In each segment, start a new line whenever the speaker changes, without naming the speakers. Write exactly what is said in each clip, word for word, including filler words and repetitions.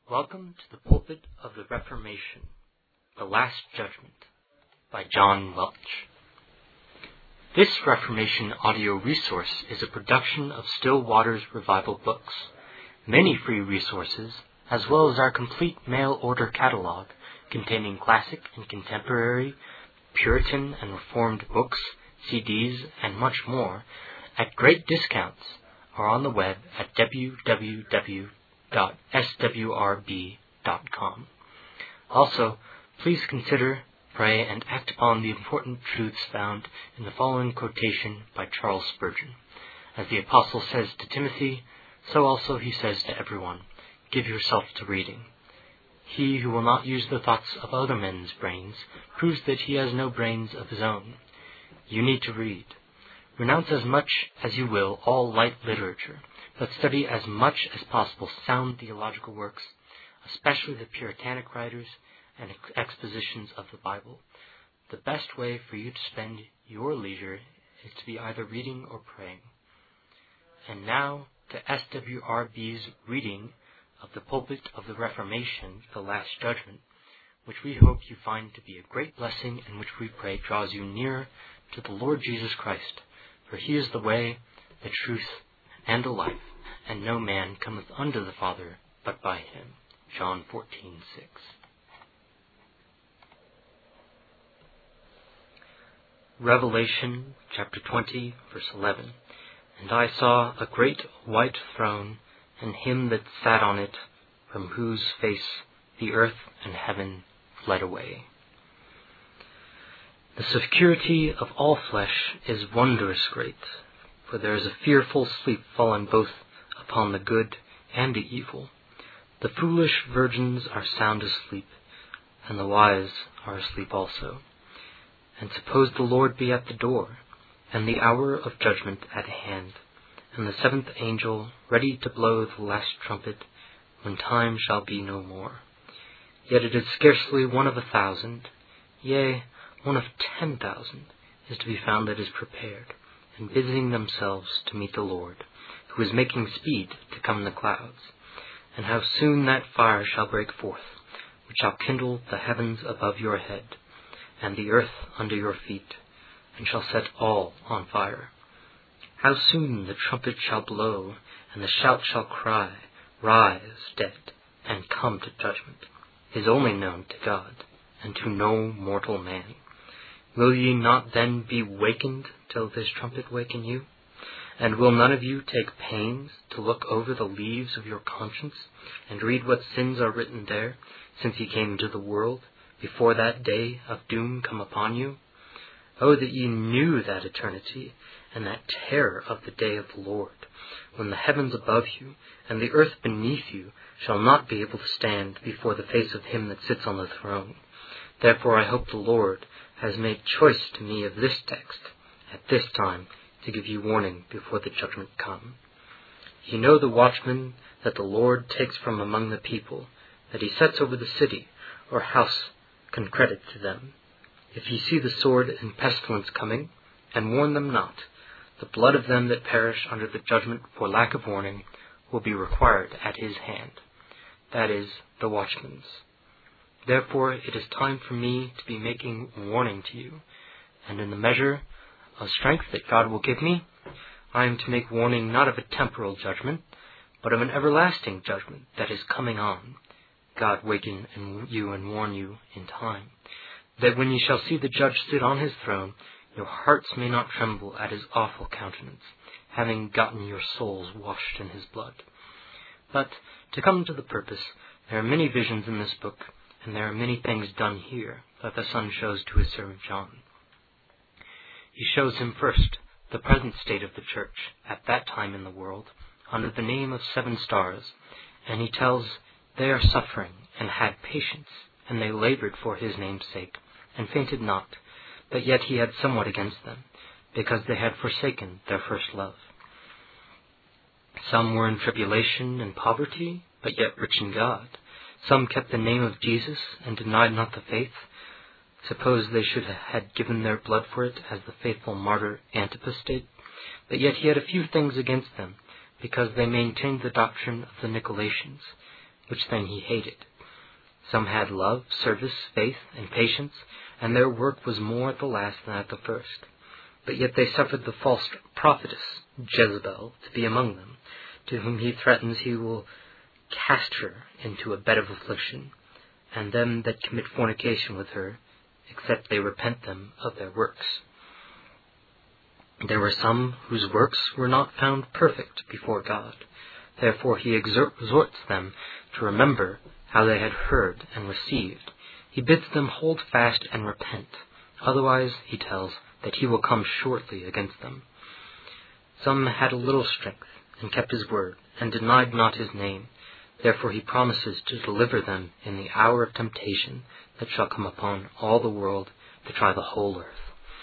Welcome to the Pulpit of the Reformation, The Last Judgment, by John Welch. This Reformation audio resource is a production of Still Waters Revival Books. Many free resources, as well as our complete mail order catalog containing classic and contemporary, Puritan and Reformed books, C Ds, and much more, at great discounts, are on the web at w w w dot s w r b dot com. Also, please consider, pray, and act upon the important truths found in the following quotation by Charles Spurgeon. As the Apostle says to Timothy, so also he says to everyone, give yourself to reading. He who will not use the thoughts of other men's brains proves that he has no brains of his own. You need to read. Renounce as much as you will all light literature, but study as much as possible sound theological works, especially the Puritanic writers and expositions of the Bible. The best way for you to spend your leisure is to be either reading or praying. And now to S W R B's reading of the Pulpit of the Reformation, The Last Judgment, which we hope you find to be a great blessing and which we pray draws you nearer to the Lord Jesus Christ, for he is the way, the truth, and the life, and no man cometh unto the Father but by him. John fourteen six. Revelation chapter twenty, verse eleven. And I saw a great white throne, and him that sat on it, from whose face the earth and heaven fled away. The security of all flesh is wondrous great, for there is a fearful sleep fallen both upon the good and the evil. The foolish virgins are sound asleep, and the wise are asleep also. And suppose the Lord be at the door, and the hour of judgment at hand, and the seventh angel ready to blow the last trumpet, when time shall be no more. Yet it is scarcely one of a thousand, yea, one of ten thousand, is to be found that is prepared, and busying themselves to meet the Lord, who is making speed to come in the clouds. And how soon that fire shall break forth, which shall kindle the heavens above your head, and the earth under your feet, and shall set all on fire. How soon the trumpet shall blow, and the shout shall cry, rise, dead, and come to judgment, is only known to God, and to no mortal man. Will ye not then be wakened till this trumpet waken you? And will none of you take pains to look over the leaves of your conscience, and read what sins are written there, since ye came into the world, before that day of doom come upon you? Oh, that ye knew that eternity, and that terror of the day of the Lord, when the heavens above you, and the earth beneath you, shall not be able to stand before the face of him that sits on the throne. Therefore I hope the Lord has made choice to me of this text, at this time, to give you warning before the judgment come. Ye know the watchman that the Lord takes from among the people, that he sets over the city, or house, can credit to them. If ye see the sword and pestilence coming, and warn them not, the blood of them that perish under the judgment for lack of warning will be required at his hand, that is, the watchman's. Therefore it is time for me to be making warning to you, and in the measure of strength that God will give me, I am to make warning not of a temporal judgment, but of an everlasting judgment that is coming on. God waken you and warn you in time, that when ye shall see the judge sit on his throne, your hearts may not tremble at his awful countenance, having gotten your souls washed in his blood. But, to come to the purpose, there are many visions in this book, and there are many things done here that the Son shows to his servant John. He shows him first the present state of the church at that time in the world, under the name of seven stars, and he tells they are suffering and had patience, and they labored for his name's sake, and fainted not, but yet he had somewhat against them, because they had forsaken their first love. Some were in tribulation and poverty, but yet rich in God. Some kept the name of Jesus, and denied not the faith. Suppose they should have had given their blood for it, as the faithful martyr Antipas did. But yet he had a few things against them, because they maintained the doctrine of the Nicolaitans, which then he hated. Some had love, service, faith, and patience, and their work was more at the last than at the first. But yet they suffered the false prophetess, Jezebel, to be among them, to whom he threatens he will cast her into a bed of affliction, and them that commit fornication with her, except they repent them of their works. There were some whose works were not found perfect before God. Therefore he exhorts them to remember how they had heard and received. He bids them hold fast and repent. Otherwise, he tells, that he will come shortly against them. Some had a little strength, and kept his word, and denied not his name. Therefore he promises to deliver them in the hour of temptation that shall come upon all the world to try the whole earth.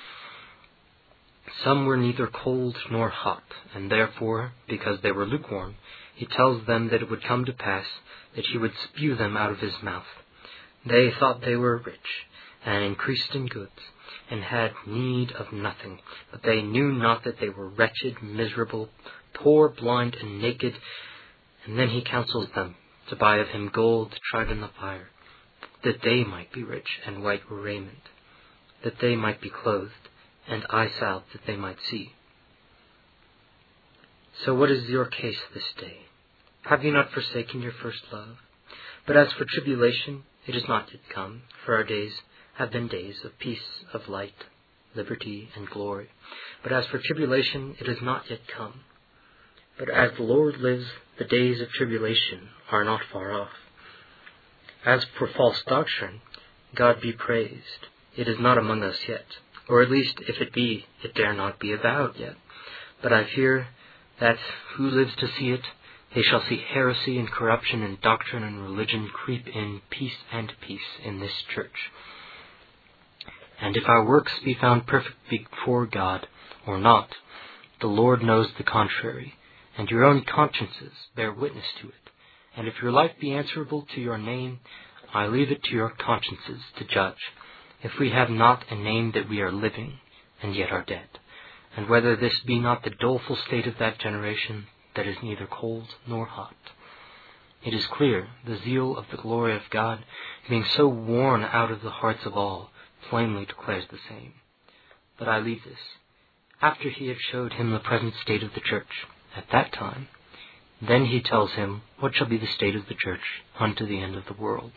Some were neither cold nor hot, and therefore, because they were lukewarm, he tells them that it would come to pass that he would spew them out of his mouth. They thought they were rich, and increased in goods, and had need of nothing, but they knew not that they were wretched, miserable, poor, blind, and naked. And then he counsels them to buy of him gold tried in the fire, that they might be rich, and white raiment, that they might be clothed, and eye salve that they might see. So what is your case this day? Have you not forsaken your first love? But as for tribulation, it is not yet come, for our days have been days of peace, of light, liberty, and glory. But as for tribulation, it is not yet come. But as the Lord lives, the days of tribulation are not far off. As for false doctrine, God be praised, it is not among us yet, or at least, if it be, it dare not be avowed yet. But I fear that who lives to see it, they shall see heresy and corruption and doctrine and religion creep in peace and peace in this church. And if our works be found perfect before God, or not, the Lord knows the contrary, and your own consciences bear witness to it. And if your life be answerable to your name, I leave it to your consciences to judge, if we have not a name that we are living, and yet are dead, and whether this be not the doleful state of that generation that is neither cold nor hot. It is clear, the zeal of the glory of God, being so worn out of the hearts of all, plainly declares the same. But I leave this, after he had showed him the present state of the church, at that time, then he tells him what shall be the state of the church unto the end of the world.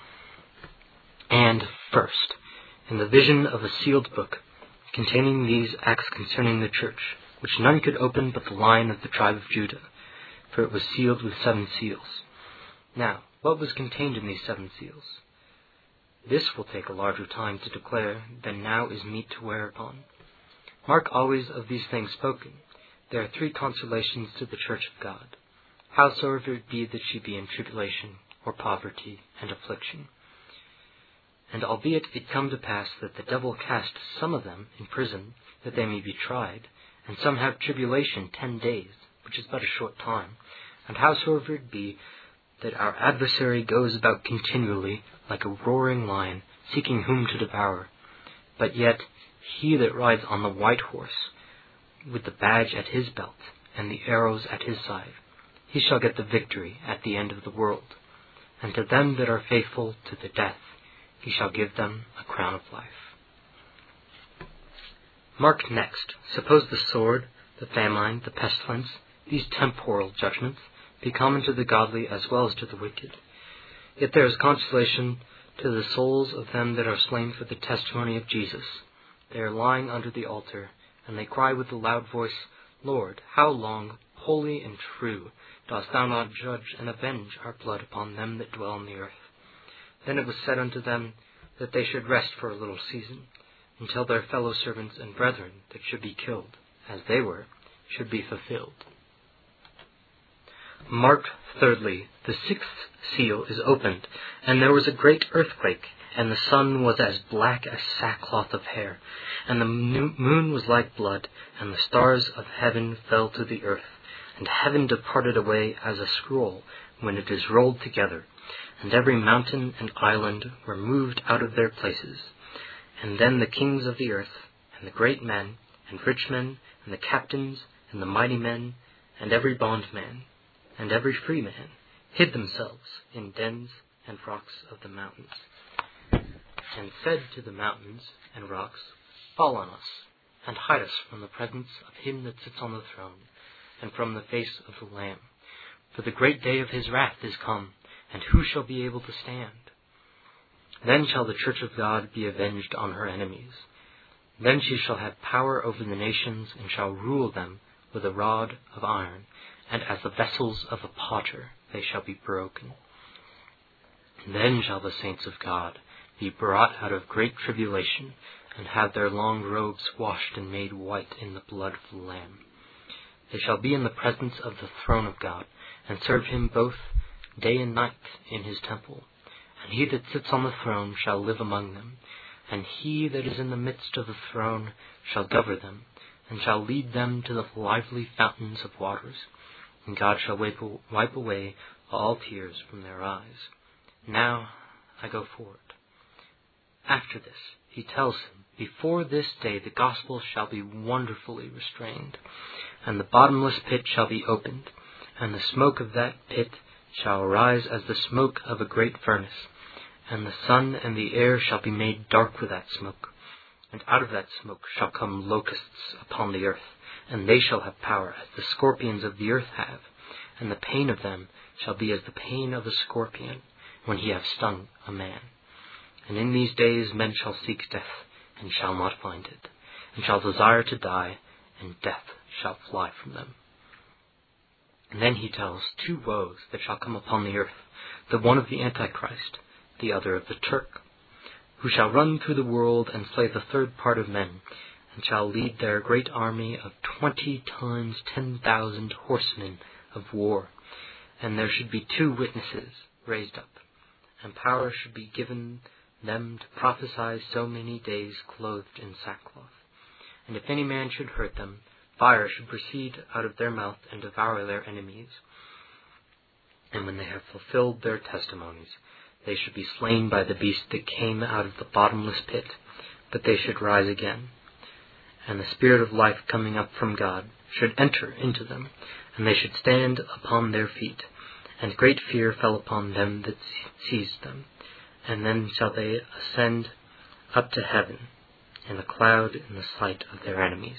And, first, in the vision of a sealed book, containing these acts concerning the church, which none could open but the Lion of the tribe of Judah, for it was sealed with seven seals. Now, what was contained in these seven seals? This will take a larger time to declare than now is meet to wear upon. Mark always of these things spoken. There are three consolations to the church of God, howsoever it be that she be in tribulation, or poverty, and affliction. And albeit it come to pass that the devil cast some of them in prison, that they may be tried, and some have tribulation ten days, which is but a short time, and howsoever it be that our adversary goes about continually, like a roaring lion, seeking whom to devour, but yet he that rides on the white horse, with the badge at his belt, and the arrows at his side, he shall get the victory at the end of the world. And to them that are faithful to the death, he shall give them a crown of life. Mark next, suppose the sword, the famine, the pestilence, these temporal judgments, be common to the godly as well as to the wicked. Yet there is consolation to the souls of them that are slain for the testimony of Jesus. They are lying under the altar, and they cry with a loud voice, Lord, how long, holy and true, dost thou not judge and avenge our blood upon them that dwell on the earth? Then it was said unto them that they should rest for a little season, until their fellow servants and brethren that should be killed, as they were, should be fulfilled. Mark, thirdly, the sixth seal is opened, and there was a great earthquake, and the sun was as black as sackcloth of hair, and the moon was like blood, and the stars of heaven fell to the earth, and heaven departed away as a scroll when it is rolled together, and every mountain and island were moved out of their places. And then the kings of the earth, and the great men, and rich men, and the captains, and the mighty men, and every bondman, and every free man, hid themselves in dens and rocks of the mountains, and said to the mountains and rocks, Fall on us, and hide us from the presence of him that sits on the throne, and from the face of the Lamb. For the great day of his wrath is come, and who shall be able to stand? Then shall the church of God be avenged on her enemies. Then she shall have power over the nations, and shall rule them with a rod of iron, and as the vessels of a potter they shall be broken. Then shall the saints of God be brought out of great tribulation, and have their long robes washed and made white in the blood of the Lamb. They shall be in the presence of the throne of God, and serve him both day and night in his temple. And he that sits on the throne shall live among them, and he that is in the midst of the throne shall govern them, and shall lead them to the lively fountains of waters. And God shall wipe, wipe away all tears from their eyes. Now I go forward. After this he tells him, Before this day the gospel shall be wonderfully restrained, and the bottomless pit shall be opened, and the smoke of that pit shall arise as the smoke of a great furnace, and the sun and the air shall be made dark with that smoke. And out of that smoke shall come locusts upon the earth, and they shall have power as the scorpions of the earth have, and the pain of them shall be as the pain of a scorpion, when he hath stung a man. And in these days men shall seek death, and shall not find it, and shall desire to die, and death shall fly from them. And then he tells two woes that shall come upon the earth, the one of the Antichrist, the other of the Turk, who shall run through the world and slay the third part of men, and shall lead their great army of twenty times ten thousand horsemen of war. And there should be two witnesses raised up, and power should be given them to prophesy so many days clothed in sackcloth. And if any man should hurt them, fire should proceed out of their mouth and devour their enemies. And when they have fulfilled their testimonies, they should be slain by the beast that came out of the bottomless pit, but they should rise again. And the Spirit of life coming up from God should enter into them, and they should stand upon their feet. And great fear fell upon them that seized them. And then shall they ascend up to heaven in a cloud in the sight of their enemies.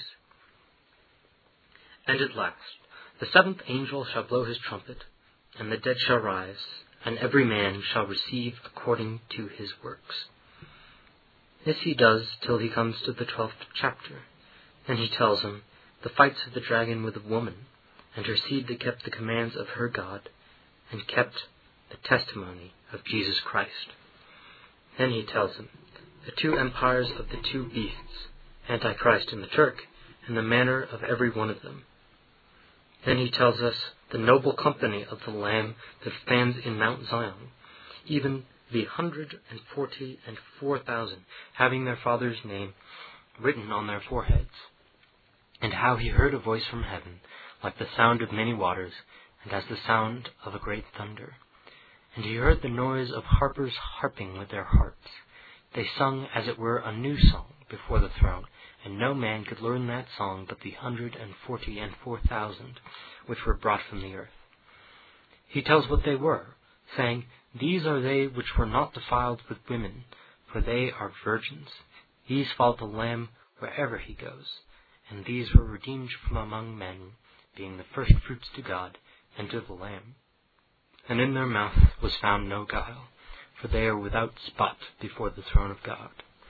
And at last the seventh angel shall blow his trumpet, and the dead shall rise, and every man shall receive according to his works. This he does till he comes to the twelfth chapter. Then he tells him the fights of the dragon with the woman, and her seed that kept the commands of her God, and kept the testimony of Jesus Christ. Then he tells him the two empires of the two beasts, Antichrist and the Turk, and the manner of every one of them. Then he tells us the noble company of the Lamb that stands in Mount Zion, even the hundred and forty and four thousand, having their Father's name written on their foreheads. And how he heard a voice from heaven, like the sound of many waters, and as the sound of a great thunder. And he heard the noise of harpers harping with their harps. They sung as it were a new song before the throne, and no man could learn that song but the hundred and forty and four thousand, which were brought from the earth. He tells what they were, saying, These are they which were not defiled with women, for they are virgins. These follow the Lamb wherever he goes, and these were redeemed from among men, being the firstfruits to God and to the Lamb. And in their mouth was found no guile, for they are without spot before the throne of God.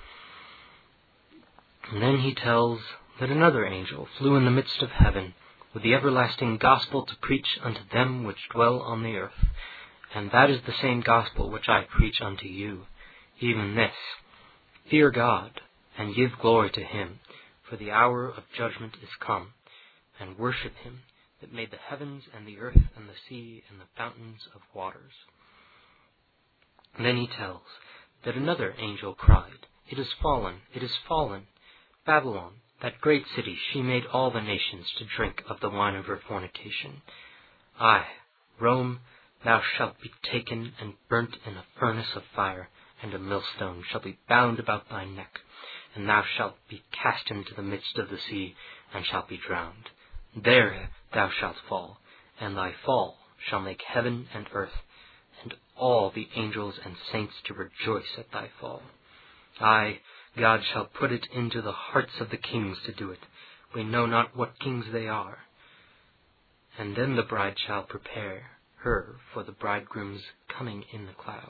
And then he tells that another angel flew in the midst of heaven with the everlasting gospel to preach unto them which dwell on the earth. And that is the same gospel which I preach unto you, even this: Fear God, and give glory to him, for the hour of judgment is come, and worship him that made the heavens and the earth and the sea and the fountains of waters. And then he tells that another angel cried, It is fallen, it is fallen, Babylon, that great city, she made all the nations to drink of the wine of her fornication. Ay, Rome, thou shalt be taken and burnt in a furnace of fire, and a millstone shall be bound about thy neck, and thou shalt be cast into the midst of the sea, and shalt be drowned. There thou shalt fall, and thy fall shall make heaven and earth, and all the angels and saints to rejoice at thy fall. Aye, God shall put it into the hearts of the kings to do it. We know not what kings they are. And then the bride shall prepare her for the bridegroom's coming in the clouds.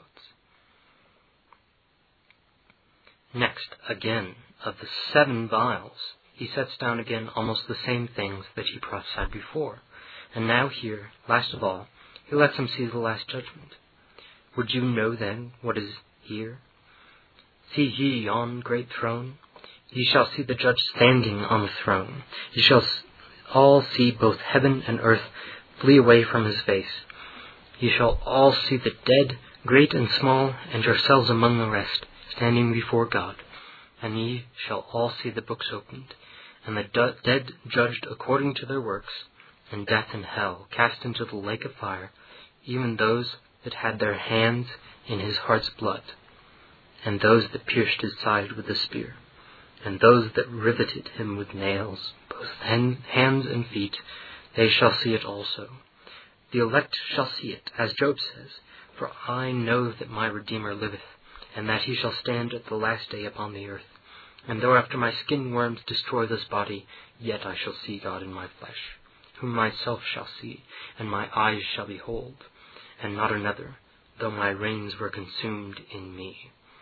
Next, again, of the seven vials, he sets down again almost the same things that he prophesied before. And now here, last of all, he lets him see the last judgment. Would you know then what is here? See ye yon great throne? Ye shall see the judge standing on the throne. Ye shall all see both heaven and earth flee away from his face. Ye shall all see the dead, great and small, and yourselves among the rest, standing before God. And ye shall all see the books opened, and the du- dead judged according to their works, and death and hell cast into the lake of fire, even those that had their hands in his heart's blood, and those that pierced his side with a spear, and those that riveted him with nails, both hands and feet, they shall see it also. The elect shall see it, as Job says, for I know that my Redeemer liveth, and that he shall stand at the last day upon the earth. And though after my skin worms destroy this body, yet I shall see God in my flesh, whom myself shall see, and my eyes shall behold, and not another, though my reins were consumed in me.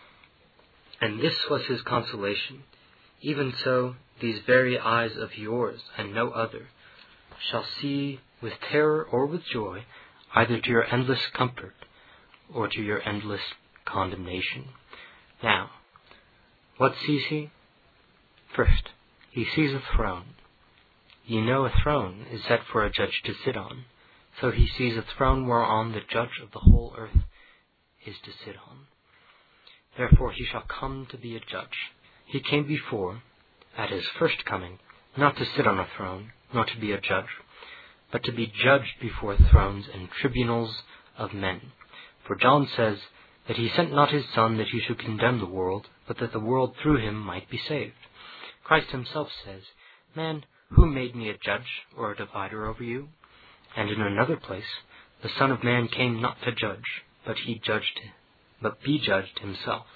And this was his consolation. Even so, these very eyes of yours, and no other, shall see with terror or with joy, either to your endless comfort or to your endless condemnation. Now, what sees he? First, he sees a throne. Ye know a throne is set for a judge to sit on, so he sees a throne whereon the judge of the whole earth is to sit on. Therefore he shall come to be a judge. He came before, at his first coming, not to sit on a throne, nor to be a judge, but to be judged before thrones and tribunals of men. For John says that he sent not his Son that he should condemn the world, but that the world through him might be saved. Christ himself says, Man, who made me a judge or a divider over you? And in another place, the Son of Man came not to judge, but he judged, but be judged himself.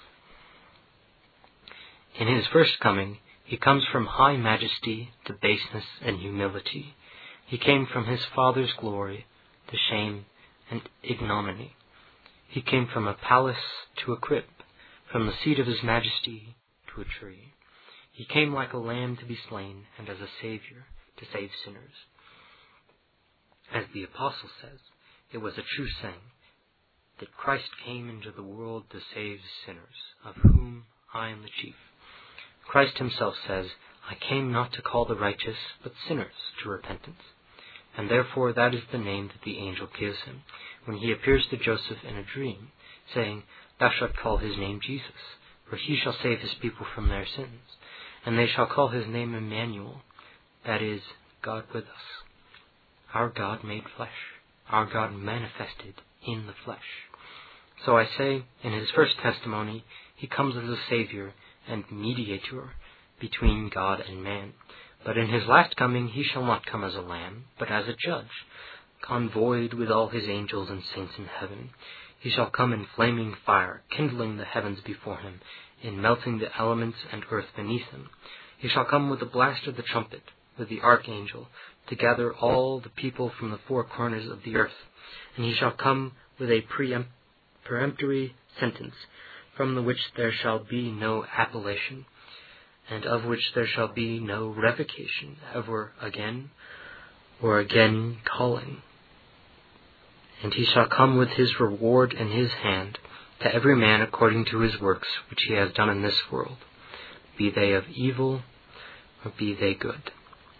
In his first coming, he comes from high majesty to baseness and humility. He came from his Father's glory to shame and ignominy. He came from a palace to a crib, from the seat of his majesty to a tree. He came like a lamb to be slain, and as a Savior to save sinners. As the Apostle says, it was a true saying, that Christ came into the world to save sinners, of whom I am the chief. Christ himself says, I came not to call the righteous, but sinners to repentance. And therefore that is the name that the angel gives him, when he appears to Joseph in a dream, saying, Thou shalt call his name Jesus, for he shall save his people from their sins. And they shall call his name Emmanuel, that is, God with us. Our God made flesh, our God manifested in the flesh. So I say, in his first testimony, he comes as a Savior and mediator between God and man. But in his last coming he shall not come as a lamb, but as a judge, convoyed with all his angels and saints in heaven. He shall come in flaming fire, kindling the heavens before him, in melting the elements and earth beneath him. He shall come with the blast of the trumpet, with the archangel, to gather all the people from the four corners of the earth. And he shall come with a preempt, peremptory sentence, from the which there shall be no appellation, and of which there shall be no revocation, ever again or again calling. And he shall come with his reward in his hand, to every man according to his works which he has done in this world, be they of evil or be they good.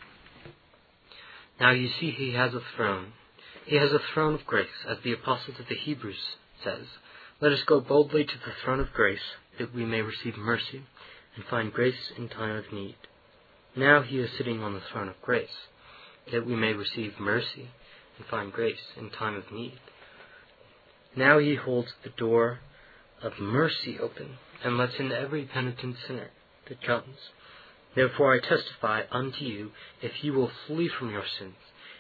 Now you see he has a throne. He has a throne of grace, as the Apostle to the Hebrews says, Let us go boldly to the throne of grace, that we may receive mercy and find grace in time of need. Now he is sitting on the throne of grace, that we may receive mercy and find grace in time of need. Now he holds the door of mercy open, and lets in every penitent sinner that comes. Therefore I testify unto you, if ye will flee from your sins,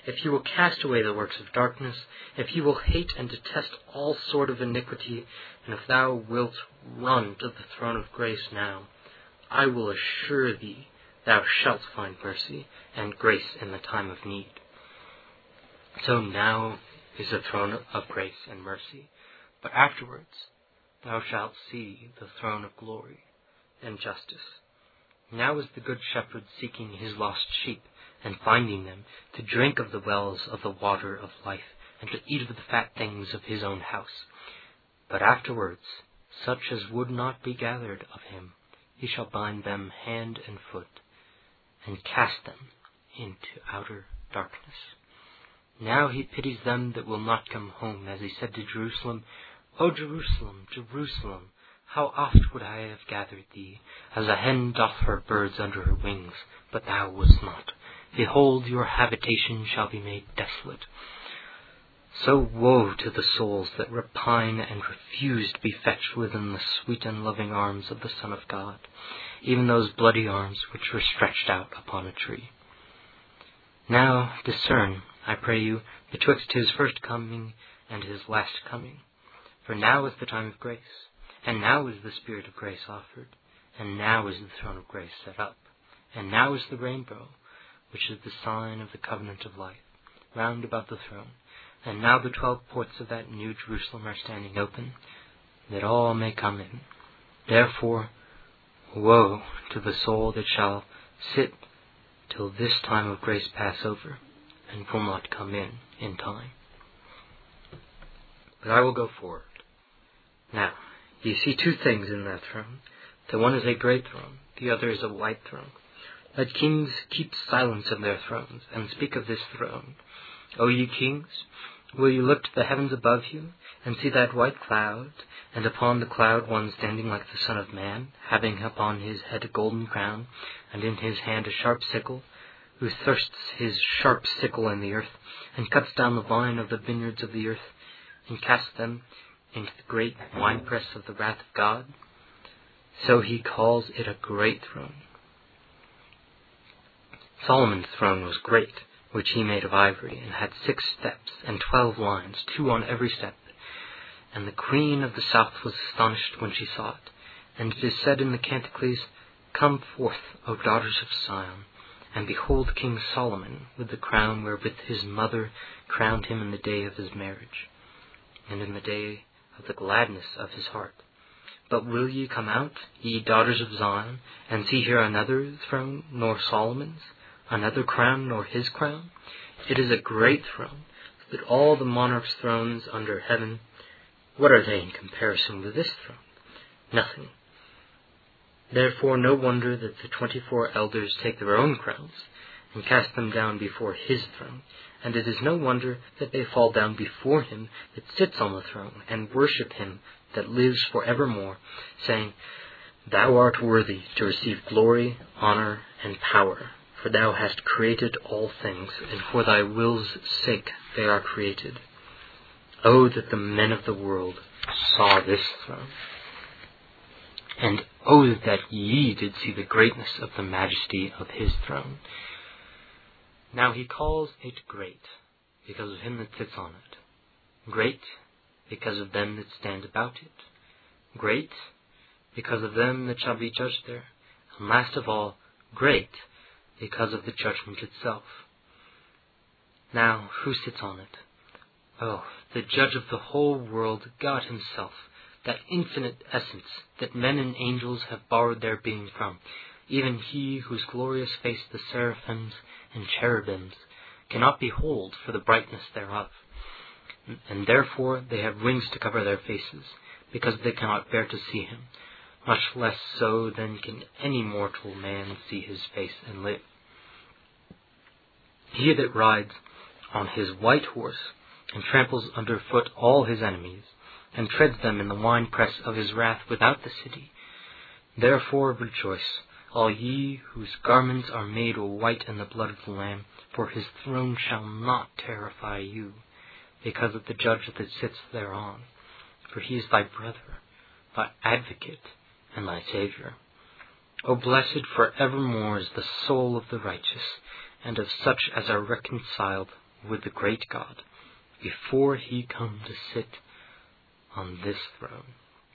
if you will cast away the works of darkness, if you will hate and detest all sort of iniquity, and if thou wilt run to the throne of grace now, I will assure thee thou shalt find mercy and grace in the time of need. So now is the throne of grace and mercy, but afterwards thou shalt see the throne of glory and justice. Now is the good shepherd seeking his lost sheep, and finding them, to drink of the wells of the water of life, and to eat of the fat things of his own house. But afterwards, such as would not be gathered of him, he shall bind them hand and foot, and cast them into outer darkness. Now he pities them that will not come home, as he said to Jerusalem, O Jerusalem, Jerusalem, how oft would I have gathered thee, as a hen doth her birds under her wings, but thou wouldst not. Behold, your habitation shall be made desolate. So woe to the souls that repine and refuse to be fetched within the sweet and loving arms of the Son of God, even those bloody arms which were stretched out upon a tree. Now discern, I pray you, betwixt his first coming and his last coming. For now is the time of grace, and now is the Spirit of grace offered, and now is the throne of grace set up, and now is the rainbow, which is the sign of the covenant of life, round about the throne. And now the twelve ports of that new Jerusalem are standing open, that all may come in. Therefore, woe to the soul that shall sit till this time of grace pass over, and will not come in in time. But I will go forward. Now, ye see two things in that throne. The one is a great throne, the other is a white throne. Let kings keep silence of their thrones, and speak of this throne. O ye kings, will you look to the heavens above you, and see that white cloud, and upon the cloud one standing like the Son of Man, having upon his head a golden crown, and in his hand a sharp sickle, who thrusts his sharp sickle in the earth, and cuts down the vine of the vineyards of the earth, and casts them into the great winepress of the wrath of God? So he calls it a great throne. Solomon's throne was great, which he made of ivory, and had six steps, and twelve lines, two on every step. And the queen of the south was astonished when she saw it. And it is said in the Canticles, Come forth, O daughters of Zion, and behold King Solomon, with the crown wherewith his mother crowned him in the day of his marriage, and in the day of the gladness of his heart. But will ye come out, ye daughters of Zion, and see here another throne, nor Solomon's? Another crown, nor his crown? It is a great throne, that all the monarchs' thrones under heaven, what are they in comparison with this throne? Nothing. Therefore no wonder that the twenty-four elders take their own crowns, and cast them down before his throne, and it is no wonder that they fall down before him that sits on the throne, and worship him that lives for evermore, saying, Thou art worthy to receive glory, honor, and power, for thou hast created all things, and for thy will's sake they are created. Oh, that the men of the world saw this throne! And oh, that ye did see the greatness of the majesty of his throne! Now he calls it great, because of him that sits on it. Great, because of them that stand about it. Great, because of them that shall be judged there. And last of all, great, because of the judgment itself. Now, who sits on it? Oh, the judge of the whole world, God himself, that infinite essence that men and angels have borrowed their being from, even he whose glorious face the seraphims and cherubims cannot behold for the brightness thereof. And therefore they have wings to cover their faces, because they cannot bear to see him. Much less so than can any mortal man see his face and live. He that rides on his white horse, and tramples under foot all his enemies, and treads them in the winepress of his wrath without the city. Therefore rejoice, all ye whose garments are made white in the blood of the Lamb, for his throne shall not terrify you, because of the judge that sits thereon. For he is thy brother, thy advocate, and thy Saviour. O blessed for evermore is the soul of the righteous, and of such as are reconciled with the great God, before he come to sit on this throne.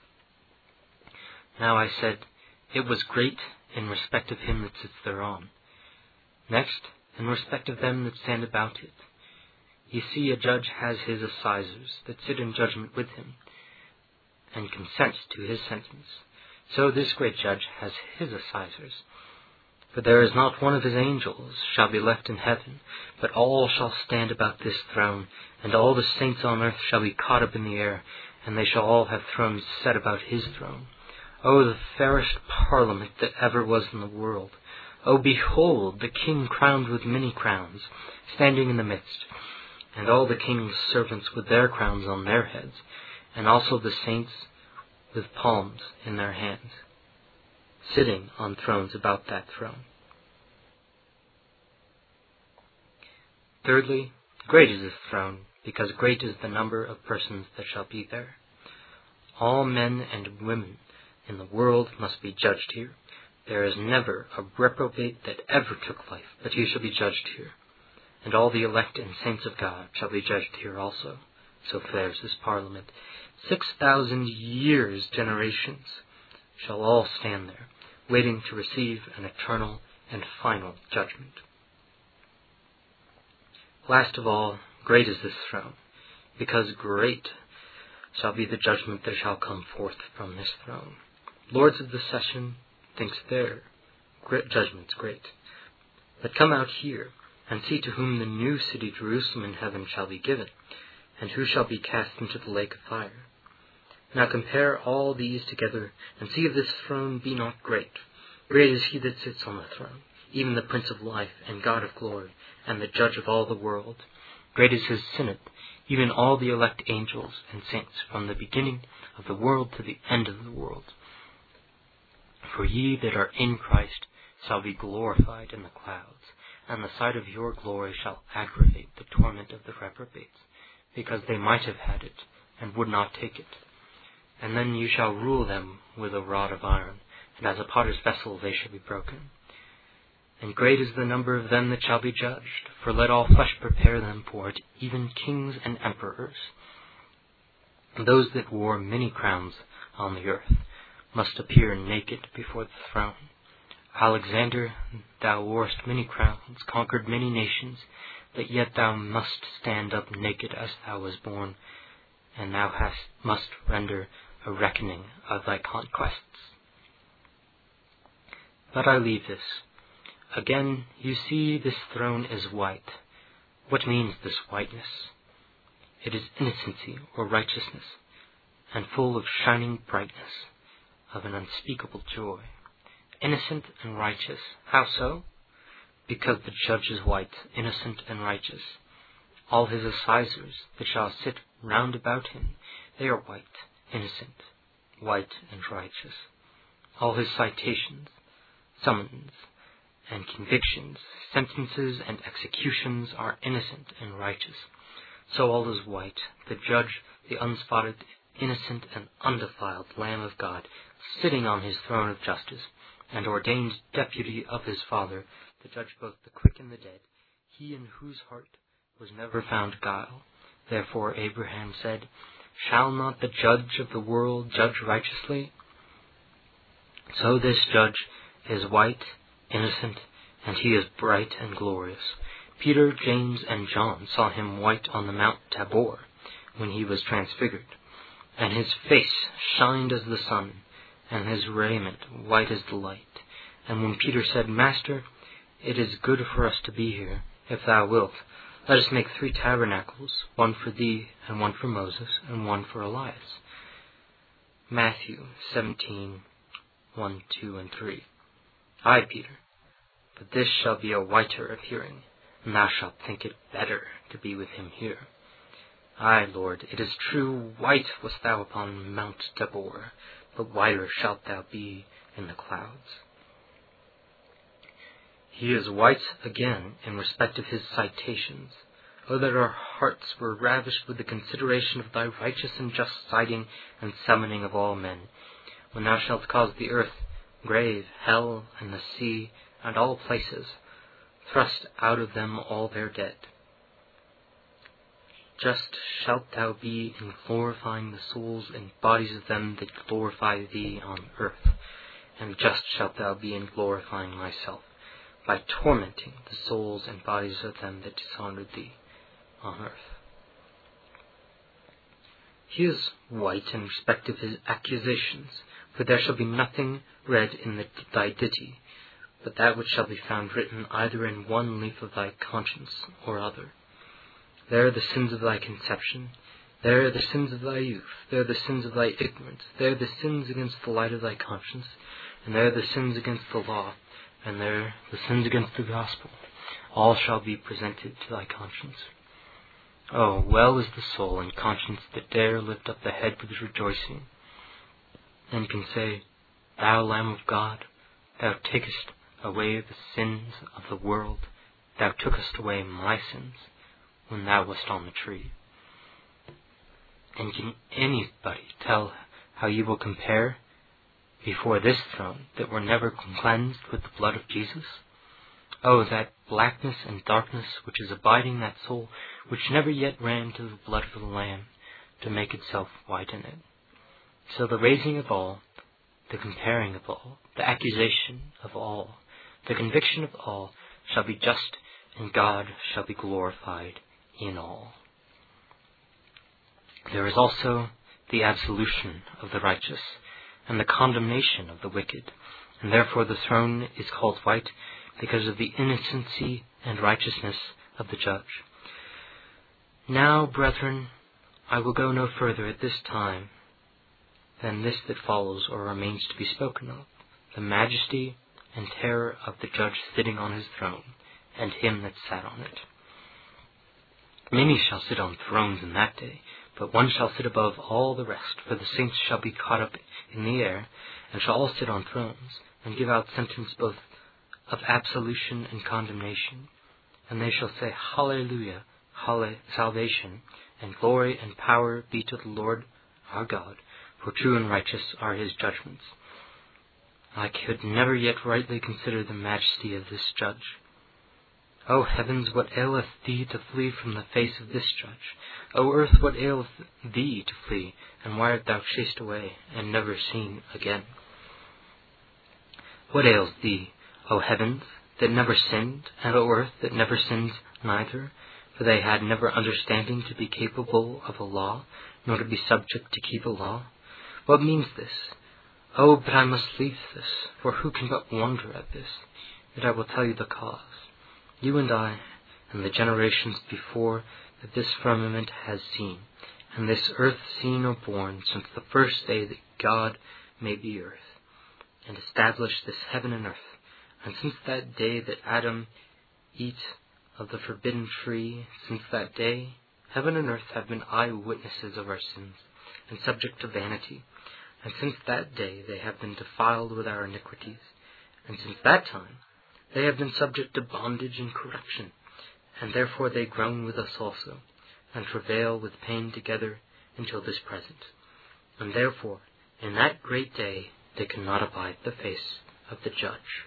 Now I said, it was great in respect of him that sits thereon. Next, in respect of them that stand about it. Ye see, a judge has his assizers, that sit in judgment with him, and consent to his sentence. So this great judge has his assizers. For there is not one of his angels shall be left in heaven, but all shall stand about this throne, and all the saints on earth shall be caught up in the air, and they shall all have thrones set about his throne. O the fairest parliament that ever was in the world! O behold, the king crowned with many crowns, standing in the midst, and all the king's servants with their crowns on their heads, and also the saints with palms in their hands, sitting on thrones about that throne. Thirdly, great is this throne, because great is the number of persons that shall be there. All men and women in the world must be judged here. There is never a reprobate that ever took life, but he shall be judged here. And all the elect and saints of God shall be judged here also. So fares this parliament. Six thousand years generations shall all stand there, waiting to receive an eternal and final judgment. Last of all, great is this throne, because great shall be the judgment that shall come forth from this throne. Lords of the session thinks their great judgments great. But come out here, and see to whom the new city Jerusalem in heaven shall be given, and who shall be cast into the lake of fire. Now compare all these together, and see if this throne be not great. Great is he that sits on the throne, even the Prince of Life, and God of glory, and the Judge of all the world. Great is his synod, even all the elect angels and saints, from the beginning of the world to the end of the world. For ye that are in Christ shall be glorified in the clouds, and the sight of your glory shall aggravate the torment of the reprobates, because they might have had it, and would not take it. And then you shall rule them with a rod of iron, and as a potter's vessel they shall be broken. And great is the number of them that shall be judged, for let all flesh prepare them for it, even kings and emperors. And those that wore many crowns on the earth must appear naked before the throne. Alexander, thou worest many crowns, conquered many nations, but yet thou must stand up naked as thou was born, and thou hast must render a reckoning of thy conquests. But I leave this. Again, you see this throne is white. What means this whiteness? It is innocency or righteousness, and full of shining brightness, of an unspeakable joy. Innocent and righteous. How so? Because the judge is white, innocent and righteous. All his assizers that shall sit round about him, they are white, innocent, white and righteous. All his citations, summons, and convictions, sentences and executions are innocent and righteous. So all is white, the judge, the unspotted, innocent and undefiled Lamb of God, sitting on his throne of justice, and ordained deputy of his Father, to judge both the quick and the dead, he in whose heart was never found guile. Therefore Abraham said, Shall not the judge of the world judge righteously? So this judge is white, innocent, and he is bright and glorious. Peter, James, and John saw him white on the Mount Tabor, when he was transfigured, and his face shined as the sun, and his raiment white as the light. And when Peter said, Master, it is good for us to be here. If thou wilt, let us make three tabernacles, one for thee, and one for Moses, and one for Elias. Matthew seventeen, one, two, and three. Ay, Peter, but this shall be a whiter appearing, and thou shalt think it better to be with him here. Ay, Lord, it is true, white wast thou upon Mount Tabor, but whiter shalt thou be in the clouds. He is white again in respect of his citations. O that our hearts were ravished with the consideration of thy righteous and just citing and summoning of all men, when thou shalt cause the earth, grave, hell, and the sea, and all places, thrust out of them all their dead. Just shalt thou be in glorifying the souls and bodies of them that glorify thee on earth, and just shalt thou be in glorifying myself, by tormenting the souls and bodies of them that dishonored thee on earth. He is white in respect of his accusations, for there shall be nothing read in the, thy ditty, but that which shall be found written either in one leaf of thy conscience or other. There are the sins of thy conception, there are the sins of thy youth, there are the sins of thy ignorance, there are the sins against the light of thy conscience, and there are the sins against the law, and there are the sins against the gospel. All shall be presented to thy conscience. Oh, well is the soul and conscience that dare lift up the head with rejoicing, and can say, Thou Lamb of God, thou takest away the sins of the world, thou tookest away my sins when thou wast on the tree. And can anybody tell how you will compare before this throne that were never cleansed with the blood of Jesus? Oh, that blackness and darkness which is abiding that soul, which never yet ran to the blood of the Lamb to make itself white in it. So the raising of all, the comparing of all, the accusation of all, the conviction of all shall be just, and God shall be glorified in all. There is also the absolution of the righteous, and the condemnation of the wicked, and therefore the throne is called white, because of the innocency and righteousness of the judge. Now, brethren, I will go no further at this time than this that follows or remains to be spoken of, the majesty and terror of the judge sitting on his throne, and him that sat on it. Many shall sit on thrones in that day, but one shall sit above all the rest, for the saints shall be caught up in the air, and shall all sit on thrones, and give out sentence both of absolution and condemnation. And they shall say, Hallelujah, Hallelujah, salvation, and glory and power be to the Lord our God, for true and righteous are his judgments. I could never yet rightly consider the majesty of this judge. O heavens, what aileth thee to flee from the face of this judge? O earth, what aileth thee to flee, and why art thou chased away, and never seen again? What ails thee, O heavens, that never sinned, and O earth, that never sins neither? For they had never understanding to be capable of a law, nor to be subject to keep a law. What means this? Oh, but I must leave this, for who can but wonder at this? Yet I will tell you the cause. You and I, and the generations before that this firmament has seen, and this earth seen or born, since the first day that God made the earth, and established this heaven and earth, and since that day that Adam eat of the forbidden tree, since that day heaven and earth have been eye-witnesses of our sins, and subject to vanity, and since that day they have been defiled with our iniquities, and since that time they have been subject to bondage and corruption, and therefore they groan with us also, and travail with pain together until this present. And therefore, in that great day, they cannot abide the face of the judge.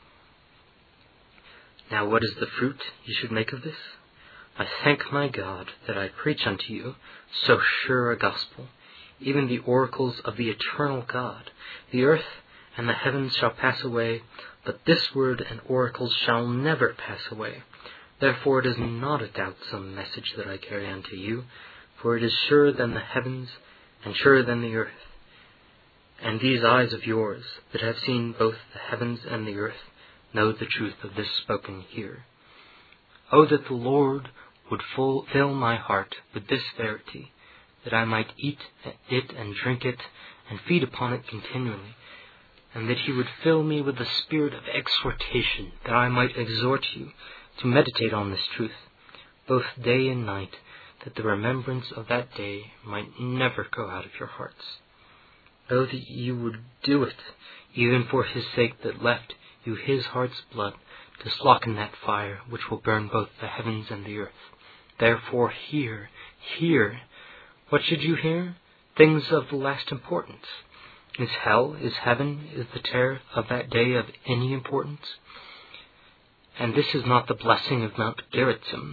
Now what is the fruit ye should make of this? I thank my God that I preach unto you so sure a gospel, even the oracles of the eternal God. The earth and the heavens shall pass away, but this word and oracles shall never pass away. Therefore it is not a doubtsome message that I carry unto you, for it is surer than the heavens, and surer than the earth. And these eyes of yours, that have seen both the heavens and the earth, know the truth of this spoken here. Oh, that the Lord would full, fill my heart with this verity, that I might eat it and drink it, and feed upon it continually, and that he would fill me with the spirit of exhortation, that I might exhort you to meditate on this truth, both day and night, that the remembrance of that day might never go out of your hearts. Oh, that you would do it, even for his sake that left you his heart's blood, to slacken that fire which will burn both the heavens and the earth. Therefore hear, hear. What should you hear? Things of the last importance. Is hell, is heaven, is the terror of that day of any importance? And this is not the blessing of Mount Gerizim,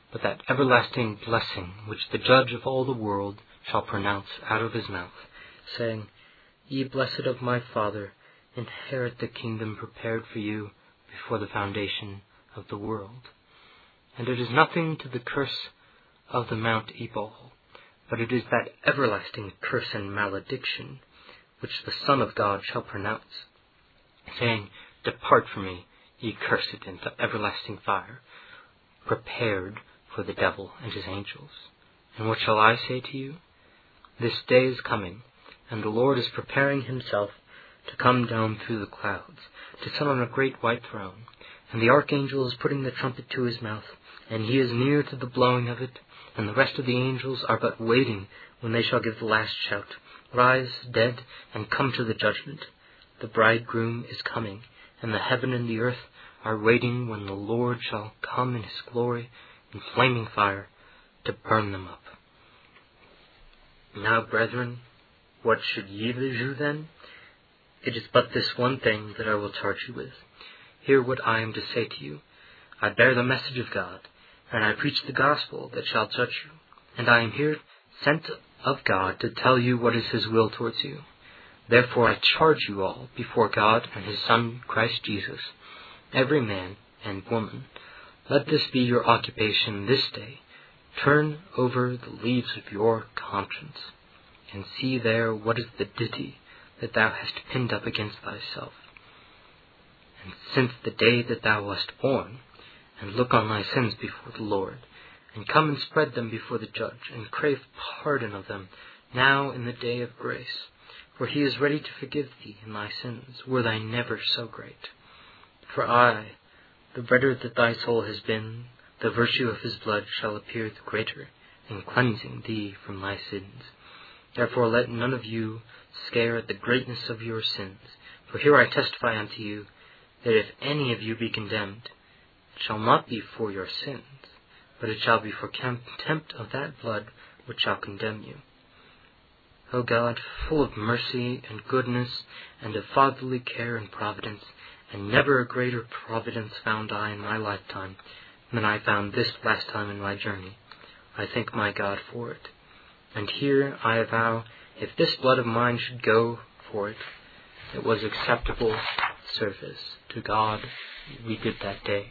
but that everlasting blessing which the Judge of all the world shall pronounce out of his mouth, saying, Ye blessed of my Father, inherit the kingdom prepared for you before the foundation of the world. And it is nothing to the curse of the Mount Ebal, but it is that everlasting curse and malediction which the Son of God shall pronounce, saying, Depart from me, ye cursed, into everlasting fire, prepared for the devil and his angels. And what shall I say to you? This day is coming, and the Lord is preparing himself to come down through the clouds, to sit on a great white throne. And the archangel is putting the trumpet to his mouth, and he is near to the blowing of it, and the rest of the angels are but waiting when they shall give the last shout, Rise, dead, and come to the judgment. The bridegroom is coming, and the heaven and the earth are waiting when the Lord shall come in his glory in flaming fire to burn them up. Now, brethren, what should ye do then? It is but this one thing that I will charge you with. Hear what I am to say to you. I bear the message of God, and I preach the gospel that shall judge you. And I am here sent of God to tell you what is his will towards you. Therefore I charge you all before God and his Son Christ Jesus, every man and woman, let this be your occupation this day. Turn over the leaves of your conscience, and see there what is the ditty that thou hast pinned up against thyself. And since the day that thou wast born, and look on thy sins before the Lord, and come and spread them before the judge, and crave pardon of them now in the day of grace. For he is ready to forgive thee in thy sins, were they never so great. For I, the better that thy soul has been, the virtue of his blood shall appear the greater, in cleansing thee from thy sins. Therefore let none of you scare at the greatness of your sins. For here I testify unto you, that if any of you be condemned, it shall not be for your sins, but it shall be for contempt of that blood which shall condemn you. O God, full of mercy and goodness, and of fatherly care and providence, and never a greater providence found I in my lifetime than I found this last time in my journey, I thank my God for it. And here I avow, if this blood of mine should go for it, it was acceptable service to God we did that day.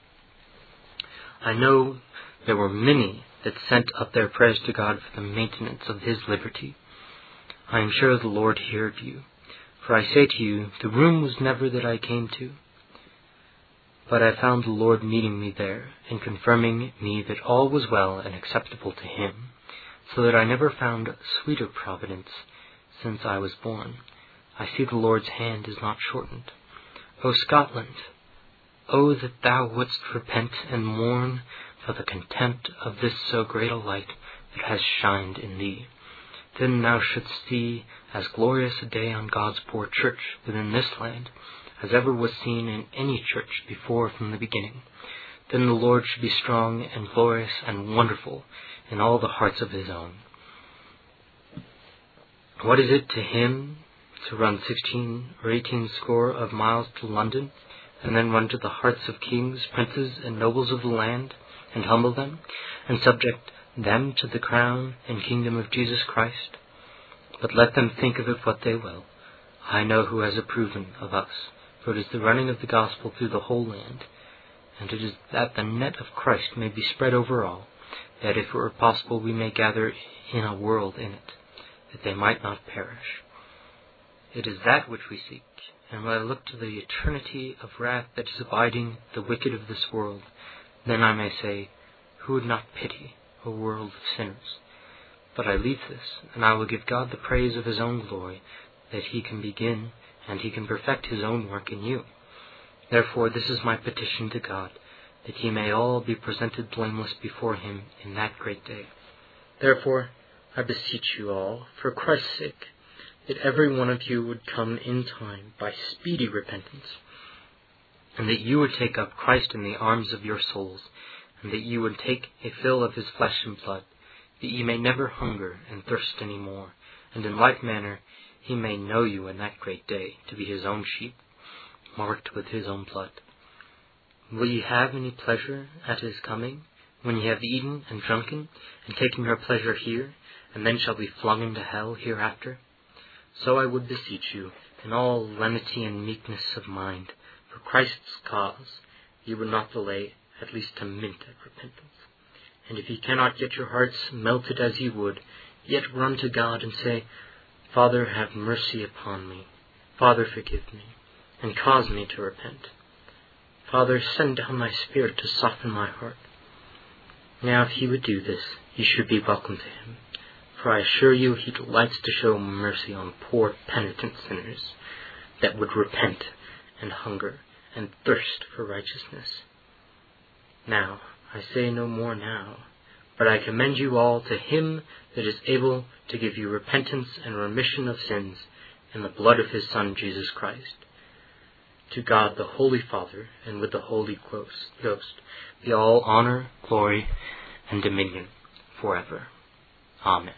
I know there were many that sent up their prayers to God for the maintenance of his liberty. I am sure the Lord heard you, for I say to you, the room was never that I came to, but I found the Lord meeting me there, and confirming me that all was well and acceptable to him, so that I never found sweeter providence since I was born. I see the Lord's hand is not shortened. O Scotland, O that thou wouldst repent and mourn for the contempt of this so great a light that has shined in thee. Then thou shouldst see as glorious a day on God's poor church within this land as ever was seen in any church before from the beginning. Then the Lord should be strong and glorious and wonderful in all the hearts of his own. What is it to him to run sixteen or eighteen score of miles to London, and then run to the hearts of kings, princes, and nobles of the land, and humble them, and subject them to the crown and kingdom of Jesus Christ? But let them think of it what they will. I know who has approved of us, for it is the running of the gospel through the whole land, and it is that the net of Christ may be spread over all, that if it were possible we may gather in a world in it, that they might not perish. It is that which we seek, and when I look to the eternity of wrath that is abiding the wicked of this world, then I may say, who would not pity a world of sinners? But I leave this, and I will give God the praise of his own glory, that he can begin and he can perfect his own work in you. Therefore this is my petition to God, that ye may all be presented blameless before him in that great day. Therefore I beseech you all, for Christ's sake, that every one of you would come in time by speedy repentance, and that you would take up Christ in the arms of your souls, and that you would take a fill of his flesh and blood, that ye may never hunger and thirst any more, and in like manner he may know you in that great day to be his own sheep, marked with his own blood. Will ye have any pleasure at his coming? when ye have eaten and drunken, and taken your pleasure here, and then shall be flung into hell hereafter? So I would beseech you, in all lenity and meekness of mind, for Christ's cause, ye would not delay at least to mint at repentance. And if ye cannot get your hearts melted as ye would, yet run to God and say, Father, have mercy upon me. Father, forgive me, and cause me to repent. Father, send down thy Spirit to soften my heart. Now if ye would do this, ye should be welcome to him. For I assure you, he delights to show mercy on poor penitent sinners that would repent and hunger and thirst for righteousness. Now, I say no more now, but I commend you all to him that is able to give you repentance and remission of sins in the blood of his Son, Jesus Christ. To God the Holy Father, and with the Holy Ghost, be all honor, glory, and dominion forever. Amen.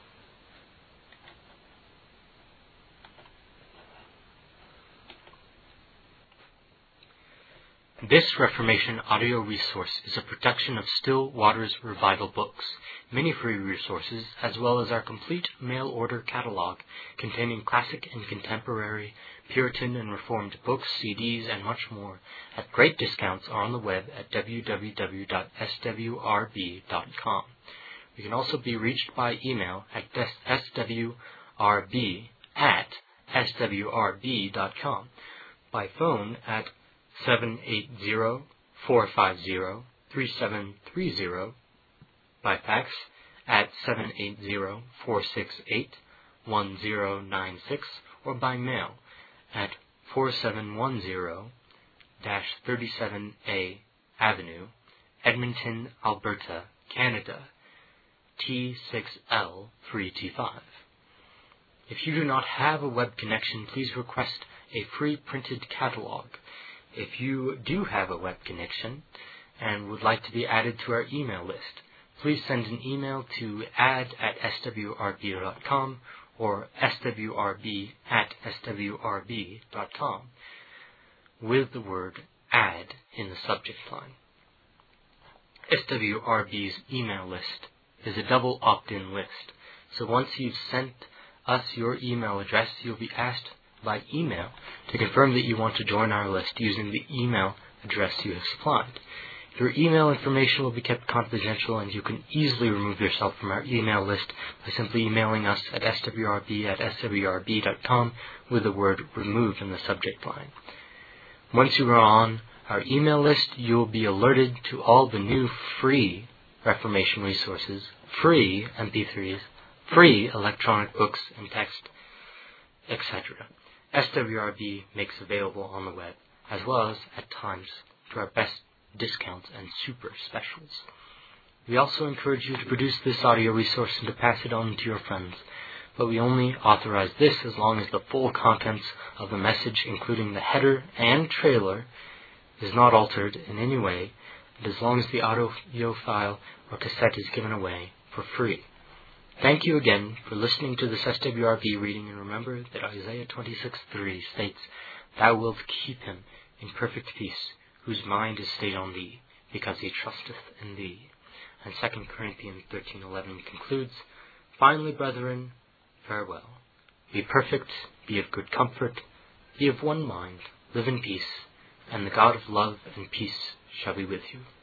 This Reformation audio resource is a production of Still Waters Revival Books. Many free resources, as well as our complete mail-order catalog containing classic and contemporary, Puritan and Reformed books, C Ds, and much more, at great discounts, are on the web at w w w dot s w r b dot com. We can also be reached by email at s w r b at s w r b dot com, by phone at seven eight zero, four five zero, three seven three zero, by fax at seven eight zero, four six eight, one zero nine six, or by mail at four seven one zero, thirty-seven A Avenue, Edmonton, Alberta, Canada, T six L three T five. If you do not have a web connection, please request a free printed catalog. If you do have a web connection and would like to be added to our email list, please send an email to add at s w r b dot com or s w r b at s w r b dot com with the word add in the subject line. S W R B's email list is a double opt-in list, so once you've sent us your email address, you'll be asked by email to confirm that you want to join our list using the email address you have supplied. Your email information will be kept confidential, and you can easily remove yourself from our email list by simply emailing us at s w r b at s w r b dot com with the word remove in the subject line. Once you are on our email list, you will be alerted to all the new free Reformation resources, free M P threes, free electronic books and text, et cetera S W R B makes available on the web, as well as, at times, to our best discounts and super specials. We also encourage you to produce this audio resource and to pass it on to your friends, but we only authorize this as long as the full contents of the message, including the header and trailer, is not altered in any way, and as long as the audio file or cassette is given away for free. Thank you again for listening to this S W R B reading, and remember that Isaiah twenty-six three states, Thou wilt keep him in perfect peace, whose mind is stayed on thee, because he trusteth in thee. And Second Corinthians thirteen eleven concludes, Finally, brethren, farewell. Be perfect, be of good comfort, be of one mind, live in peace, and the God of love and peace shall be with you.